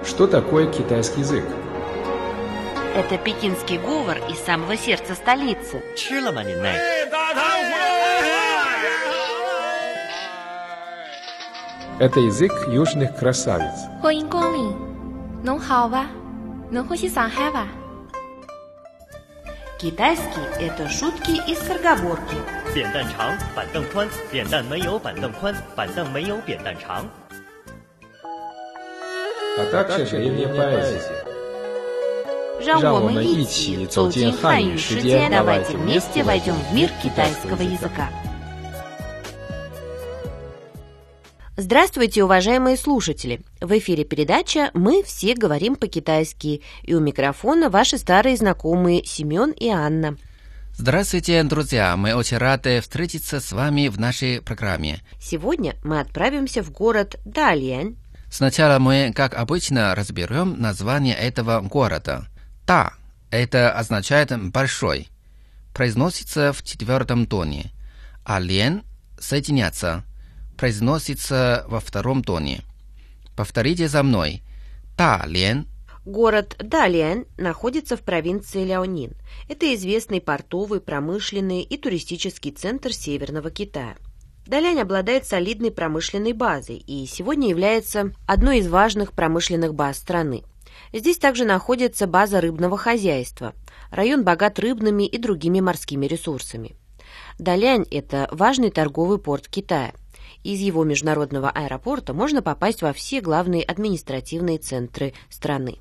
Что такое китайский язык? Это пекинский говор из самого сердца столицы. Это язык южных красавиц. Китайский – это шутки и скороговорки. А также древняя поэзия. 让我们一起走进汉语世界， давайте вместе войдем в мир китайского языка. Здравствуйте, уважаемые слушатели! В эфире передача «Мы все говорим по-китайски», и у микрофона ваши старые знакомые Семен и Анна. Здравствуйте, друзья! Мы очень рады встретиться с вами в нашей программе. Сегодня мы отправимся в город Далянь. Сначала мы, как обычно, разберем название этого города. «Та» – это означает «большой», произносится в четвертом тоне, а «лен» – «соединяться», произносится во втором тоне. Повторите за мной. Далянь. Город Далянь находится в провинции Ляонин. Это известный портовый, промышленный и туристический центр Северного Китая. Далянь обладает солидной промышленной базой и сегодня является одной из важных промышленных баз страны. Здесь также находится база рыбного хозяйства. Район богат рыбными и другими морскими ресурсами. Далянь – это важный торговый порт Китая. Из его международного аэропорта можно попасть во все главные административные центры страны.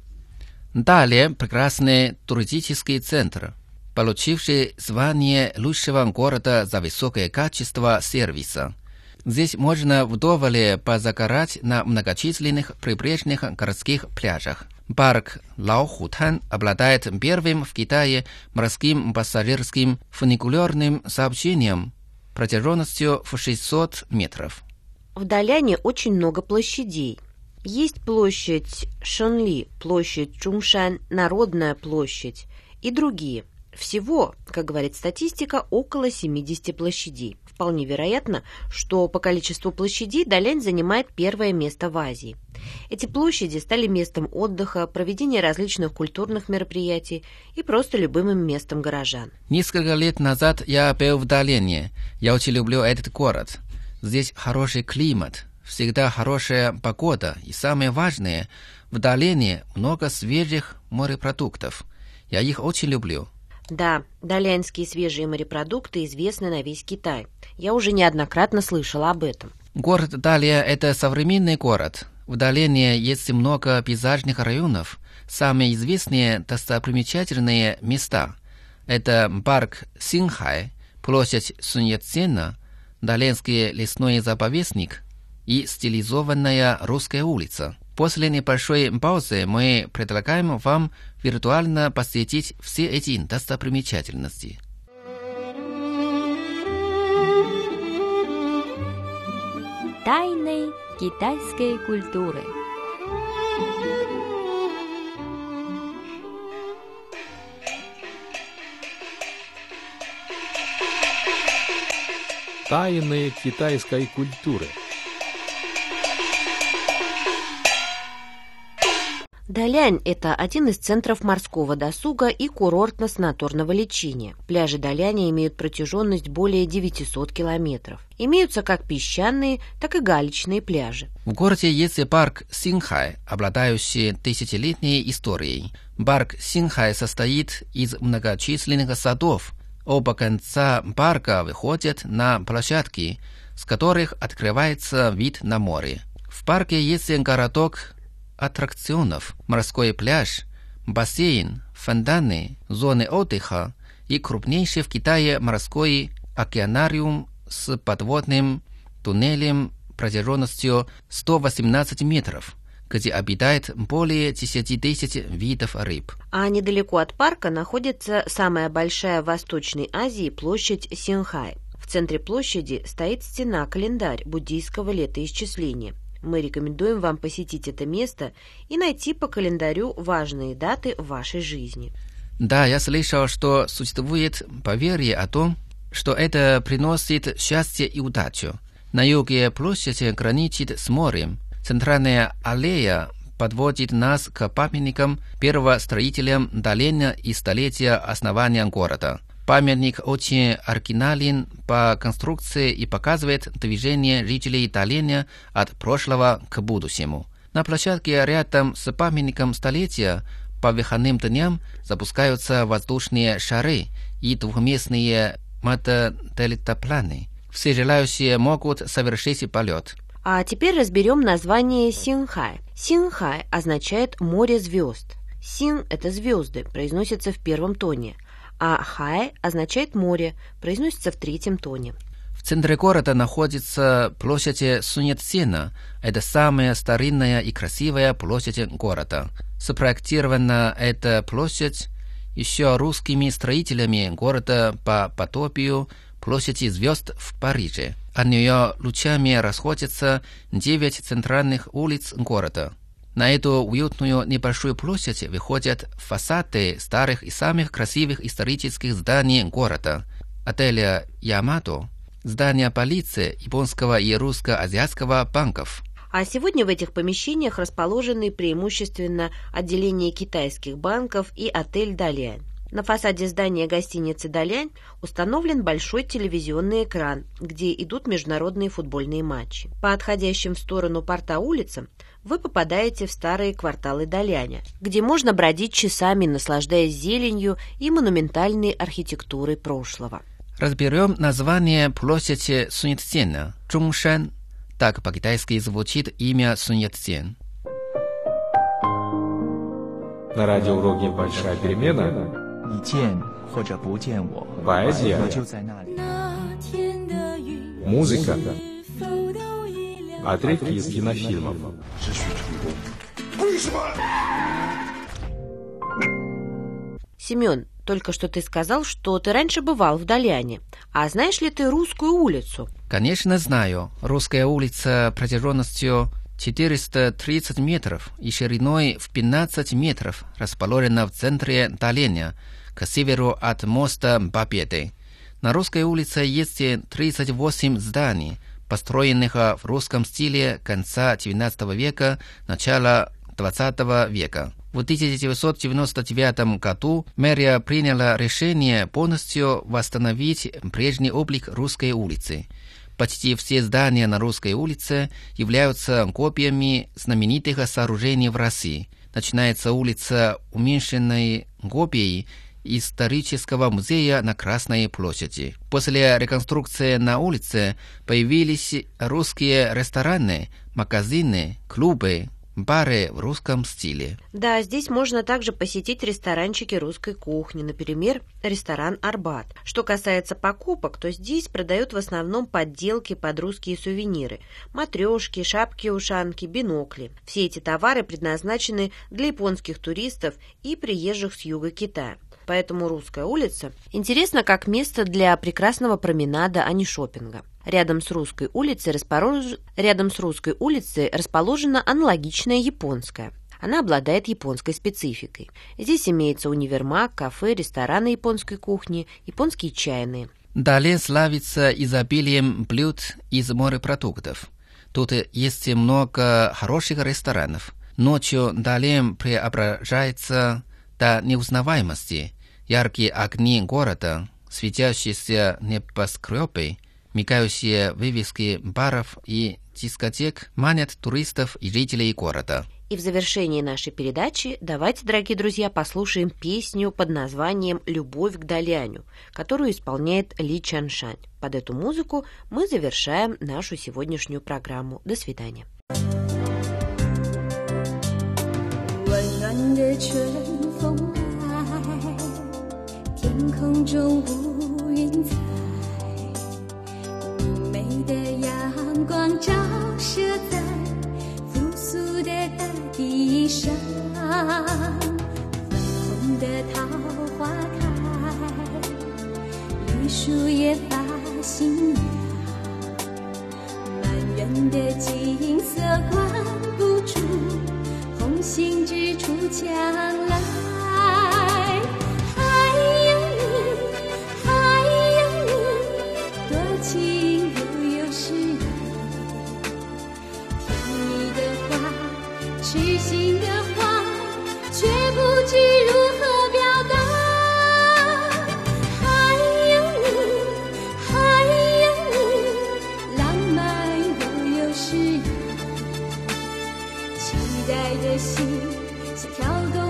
Далее прекрасный туристический центр, получивший звание лучшего города за высокое качество сервиса. Здесь можно вдоволь позагорать на многочисленных прибрежных городских пляжах. Парк Лаохутан обладает первым в Китае морским пассажирским фуникулерным сообщением протяженностью в 600 метров. В Даляне очень много площадей. Есть площадь Шэнли, площадь Чуншань, Народная площадь и другие. Всего, как говорит статистика, около 70 площадей. Вполне вероятно, что по количеству площадей Далянь занимает первое место в Азии. Эти площади стали местом отдыха, проведения различных культурных мероприятий и просто любимым местом горожан. Несколько лет назад я был в Даляне. Я очень люблю этот город. Здесь хороший климат, всегда хорошая погода и самое важное, в Даляне много свежих морепродуктов. Я их очень люблю. Да, даляньские свежие морепродукты известны на весь Китай. Я уже неоднократно слышала об этом. Город Даля – это современный город. В Даляне есть много пейзажных районов. Самые известные достопримечательные места – это парк Синхай, площадь Суньяцзена, Далянский лесной заповедник и стилизованная Русская улица. После небольшой паузы мы предлагаем вам виртуально посетить все эти достопримечательности. Тайны китайской культуры. Тайны китайской культуры. Далянь – это один из центров морского досуга и курортно-санаторного лечения. Пляжи Даляня имеют протяженность более 900 километров. Имеются как песчаные, так и галечные пляжи. В городе есть парк Синхай, обладающий тысячелетней историей. Парк Синхай состоит из многочисленных садов. Оба конца парка выходят на площадки, с которых открывается вид на море. В парке есть городок аттракционов, морской пляж, бассейн, фонтаны, зоны отдыха и крупнейший в Китае морской океанариум с подводным туннелем протяженностью 118 метров, где обитает более 10 тысяч видов рыб. А недалеко от парка находится самая большая в Восточной Азии площадь Синхай. В центре площади стоит стена-календарь буддийского летоисчисления. Мы рекомендуем вам посетить это место и найти по календарю важные даты в вашей жизни. Да, я слышал, что существует поверье о том, что это приносит счастье и удачу. На юге площадь граничит с морем. Центральная аллея подводит нас к памятникам первостроителям Даляня и столетия основания города. Памятник очень оригинален по конструкции и показывает движение жителей Даляня от прошлого к будущему. На площадке рядом с памятником столетия по выходным дням запускаются воздушные шары и двухместные мотодельтапланы. Все желающие могут совершить полет. А теперь разберем название Синхай. Синхай означает «море звезд». Син – это звезды, произносится в первом тоне, а хай означает «море», произносится в третьем тоне. В центре города находится площадь Суньяцзина. Это самая старинная и красивая площадь города. Спроектирована эта площадь еще русскими строителями города по подобию площади звезд в Париже. От нее лучами расходятся 9 центральных улиц города. На эту уютную небольшую площадь выходят фасады старых и самых красивых исторических зданий города. Отеля «Ямато», здания полиции, японского и русско-азиатского банков. А сегодня в этих помещениях расположены преимущественно отделения китайских банков и отель «Далянь». На фасаде здания гостиницы «Далянь» установлен большой телевизионный экран, где идут международные футбольные матчи. По отходящим в сторону порта улицам вы попадаете в старые кварталы Даляня, где можно бродить часами, наслаждаясь зеленью и монументальной архитектурой прошлого. Разберем название площади Суньяцзина – Чжуншан. Так по-китайски звучит имя Суньяцзин. На радиоуроке «Большая перемена» поэзия, музыка, отрывки из кинофильмов. Семен, только что ты сказал, что ты раньше бывал в Даляне. А знаешь ли ты Русскую улицу? Конечно, знаю. Русская улица протяженностью 430 метров и шириной в 15 метров расположена в центре Даляня, к северу от моста Победы. На Русской улице есть 38 зданий, построенных в русском стиле конца XIX века, начала XX века. В 1999 году мэрия приняла решение полностью восстановить прежний облик Русской улицы. Почти все здания на Русской улице являются копиями знаменитых сооружений в России. Начинается улица уменьшенной копией исторического музея на Красной площади. После реконструкции на улице появились русские рестораны, магазины, клубы, бары в русском стиле. Да, здесь можно также посетить ресторанчики русской кухни, например, ресторан «Арбат». Что касается покупок, то здесь продают в основном подделки под русские сувениры – матрешки, шапки-ушанки, бинокли. Все эти товары предназначены для японских туристов и приезжих с юга Китая. Поэтому Русская улица интересна как место для прекрасного променада, а не шопинга. Рядом с Русской улицей расположена аналогичная японская. Она обладает японской спецификой. Здесь имеется универмаг, кафе, рестораны японской кухни, японские чайные. Далее славится изобилием блюд из морепродуктов. Тут есть много хороших ресторанов. Ночью Далян преображается до неузнаваемости. Яркие огни города, светящиеся небоскребы, мигающие вывески баров и дискотек манят туристов и жителей города. И в завершении нашей передачи давайте, дорогие друзья, послушаем песню под названием «Любовь к Даляню», которую исполняет Ли Чаншань. Под эту музыку мы завершаем нашу сегодняшнюю программу. До свидания. 空中乌云彩，明媚的阳光照射在复苏的大地上，粉红的桃花开，绿树也发新芽，满园的景色关不住，红杏枝出墙来。 情悠悠是你，天心的话，却不知如何表达。还有你，还有你，浪漫又有诗意，期待的心像跳动